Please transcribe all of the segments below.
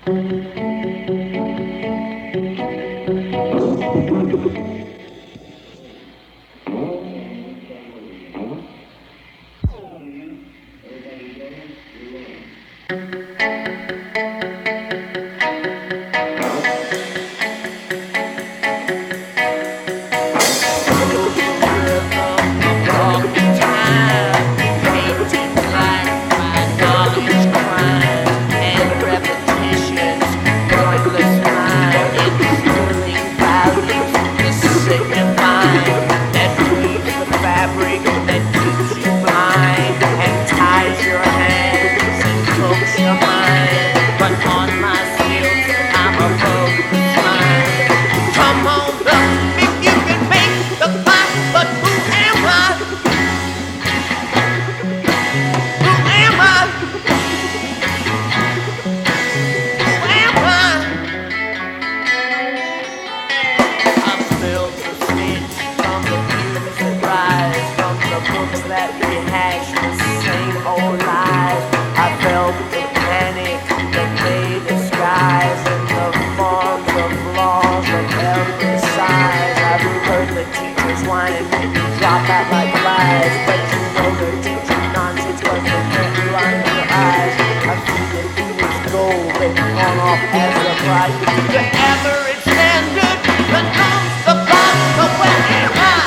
That rehash the same old lies. I felt the panic that they disguise in the forms of laws of every size. I've heard the teachers whining, make me drop out like flies. But you know they're teaching nonsense, cause they can't blind their eyes. I see the foolish gold, they gone off as a prize. The average standard, the norms, the bombs, the where am I?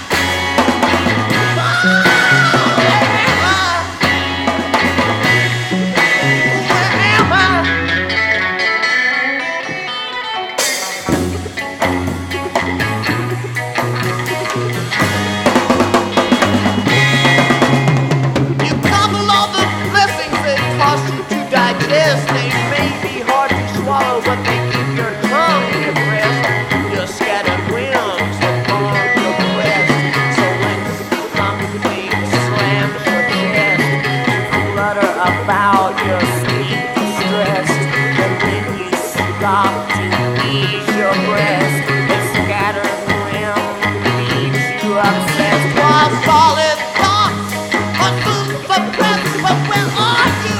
They may be hard to swallow, but they keep your tongue depressed. Your scattered whims upon your breast. So when something slams your chest, you flutter about your sweet distress. And then you stop to ease your breast. The scattered whim leaves you obsessed. While solid thoughts are soon suppressed. But where are you?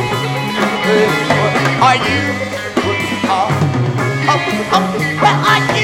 Are you? Where are you?